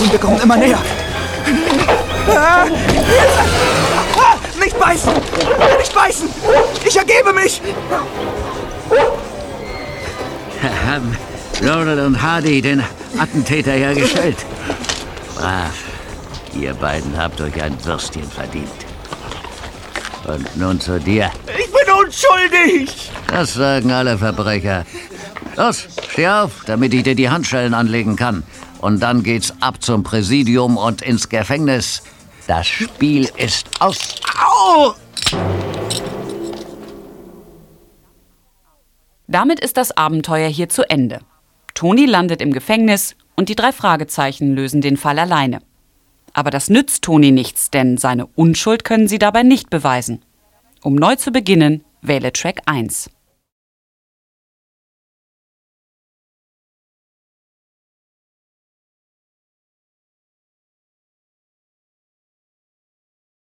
Und wir kommen immer näher. Nicht beißen! Nicht beißen! Ich ergebe mich! Haben Laurel und Hardy den Attentäter hergestellt. Brav. Ihr beiden habt euch ein Würstchen verdient. Und nun zu dir. Ich bin unschuldig! Das sagen alle Verbrecher. Los, steh auf, damit ich dir die Handschellen anlegen kann. Und dann geht's ab zum Präsidium und ins Gefängnis. Das Spiel ist aus. Au! Damit ist das Abenteuer hier zu Ende. Toni landet im Gefängnis und die 3 Fragezeichen lösen den Fall alleine. Aber das nützt Toni nichts, denn seine Unschuld können sie dabei nicht beweisen. Um neu zu beginnen, wähle Track 1.